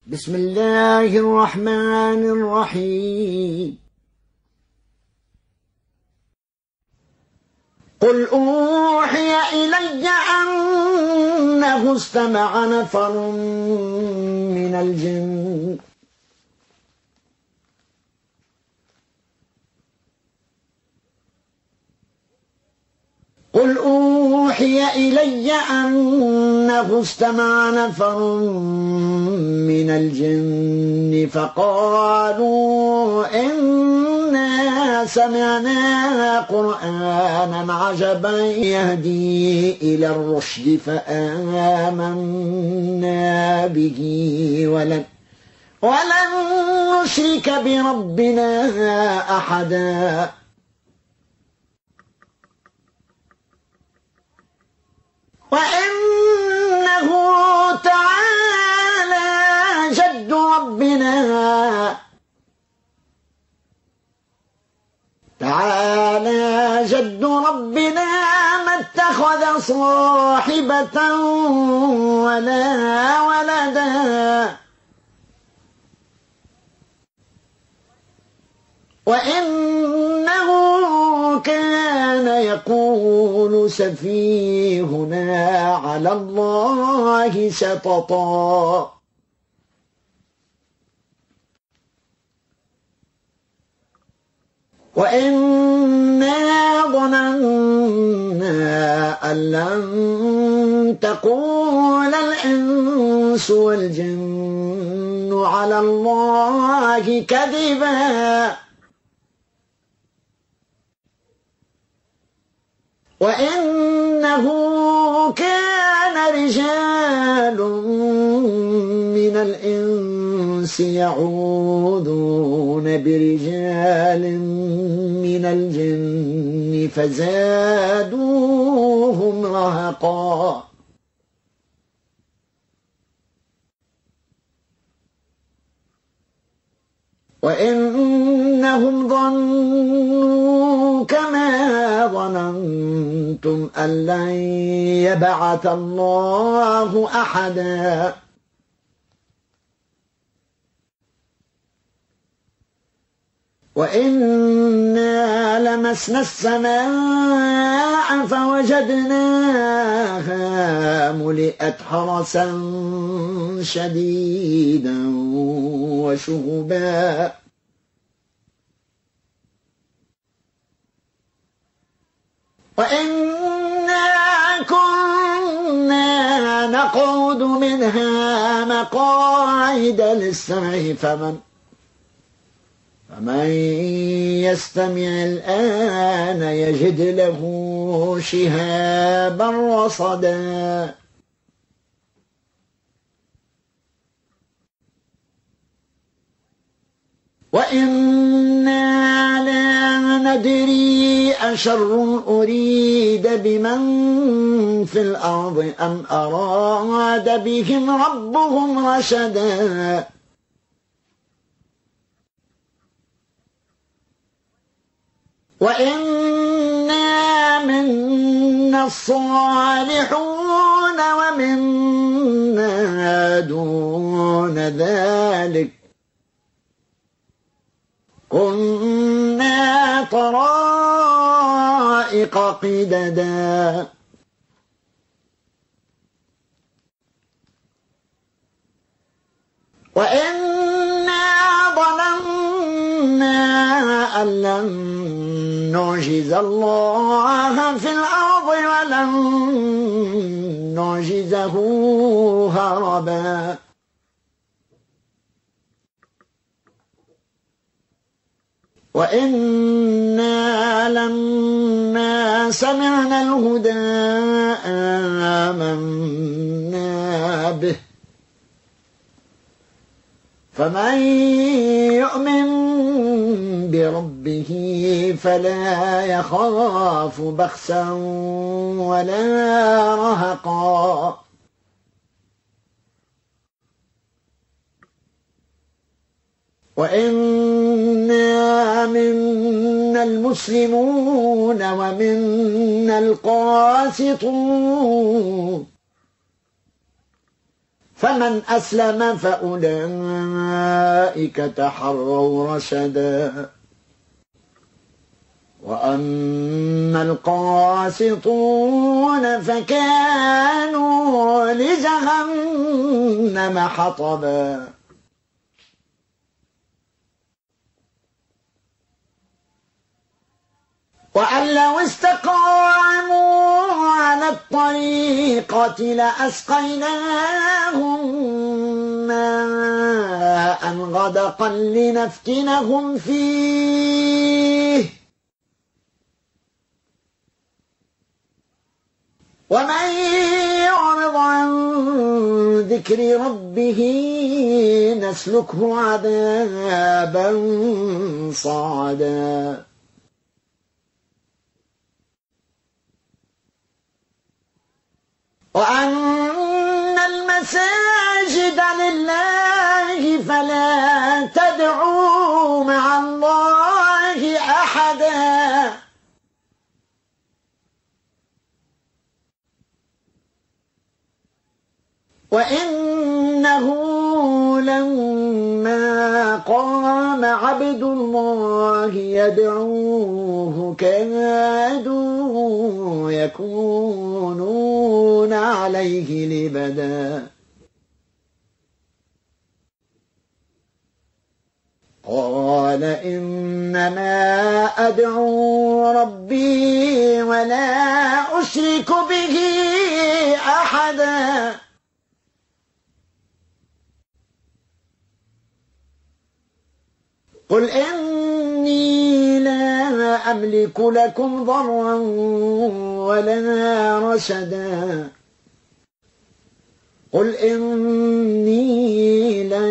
بسم الله الرحمن الرحيم. قل أوحي إلي أنه استمع نفر من الجن قل أوحي إلي أنه استمع نفر من الجن فقالوا إنا سمعنا قرآنا عجبا يهدي إلى الرشد فآمنا به ولن نشرك بربنا أحدا وإنه تعالى جد ربنا ما اتخذ صاحبة ولا ولدا وإنه كان يقول سفيهنا على الله شططا وإنا ظننا أن لن تقول الإنس والجن على الله كذبا وإنه كان رجال من الإنس يعوذون برجال من الجن فزادوهم رهقا وإنهم ظنوا كما ظننتم أن لن يبعث الله أحدا وإنا لمسنا السماء فوجدناها ملئت حرسا شديدا وشهبا وإنا كنا نقعد منها مقاعد للسمع فمن يستمع الآن يجد له شهابا رصدا وإنا لا ندري أشر أريد بمن في الأرض أم أراد بهم ربهم رشدا وإنا منا الصالحون ومنا دون ذلك كنا طرائق قددا وإنا ظننا أن لن نعجز الله في الأرض ولن نعجزه هربا وإنا لما سمعنا الهدى آمنا به فمن يؤمن بربه فلا يخاف بخسا ولا رهقا وإنا منا المسلمون ومنا القاسطون فمن أسلم فأولئك تحروا رشدا وأما القاسطون فكانوا لجهنم حطبا وأن لو استقاموا على الطريقة لأسقيناهم ماء غدقا لنفتنهم فيه ومن يعرض عن ذكر ربه نسلكه عذابا صعدا وأن المساجد لله فلا تدعوا مع الله أحدا وإنه لما قام عبد الله يدعوه كادوا يكونون عليه لبدا قال إنما أدعو ربي ولا أشرك به أحدا قل إني لا أملك لكم ضرا ولا رشدا قل إني لن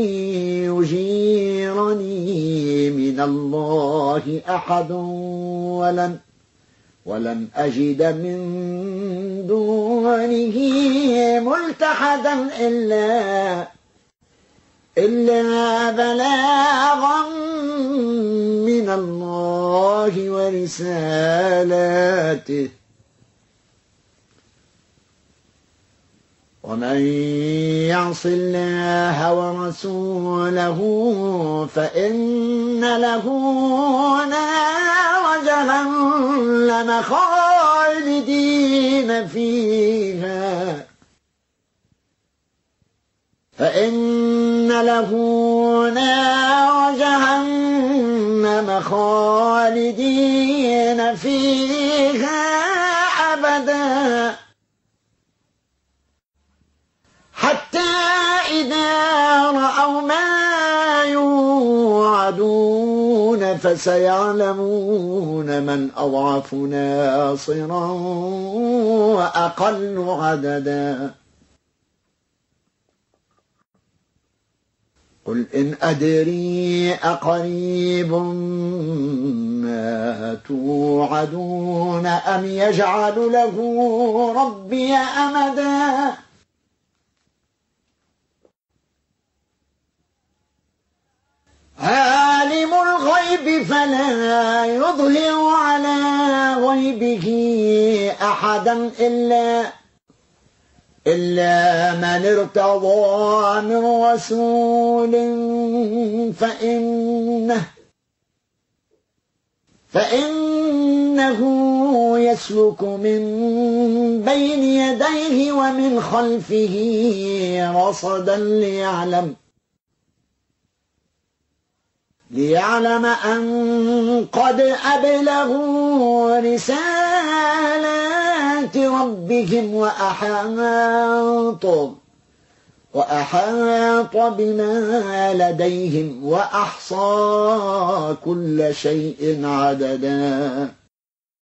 يجيرني من الله أحد ولن أجد من دونه ملتحدا إلا بلاغا من الله ورسالاته ومن يعص الله ورسوله فإن له نار جهنم خالدين فيها فإن له نار جهنم خالدين فيها أبدا حتى إذا رأوا ما يوعدون فسيعلمون من أضعف ناصرا وأقل عددا قل إن أدري أقريب ما توعدون أم يجعل له ربي أمدا عالم الغيب فلا يظهر على غيبه أحدا إلا من ارتضى من رسول فإنه يسلك من بين يديه ومن خلفه رصدا ليعلم أن قد أبلغوا رسالات ربهم وأحاط بما لديهم وأحصى كل شيء عددا